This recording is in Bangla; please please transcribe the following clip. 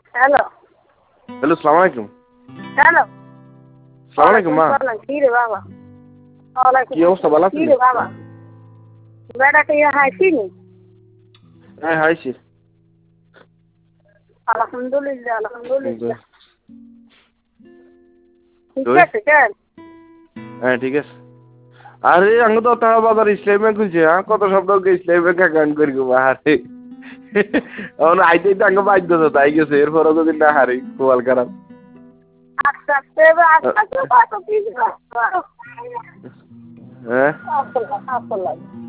হ্যালো হ্যালো, সালাম আলাইকুম। হ্যালো সালাম আলাইকুম মা। কি রে বাবা ওয়ালাইকুম কি অবস্থা, ভালো কি আছেন? রে বাবা বেড়াতে হাসিনি হ্যাঁ, হাইছি। আলহামদুলিল্লাহ আলহামদুলিল্লাহ ঠিক তুই? আছে কেন হ্যাঁ, ঠিক আছে। আরে আঙ্গ তো তারা বাজার ইসলাম ব্যাংক খুলছে, হ্যাঁ কত শব্দ ইসলাম ব্যাংক অ্যাকাউন্ট করি গো আরে এখন আইতে আঙ্গ বাধ্য তো তাই গেছে, এরপরও যদি না হারি কোয়াল খারাপ। আস্তে আস্তে আস্তে আস্তে কত কি হ্যাঁ আসল আসল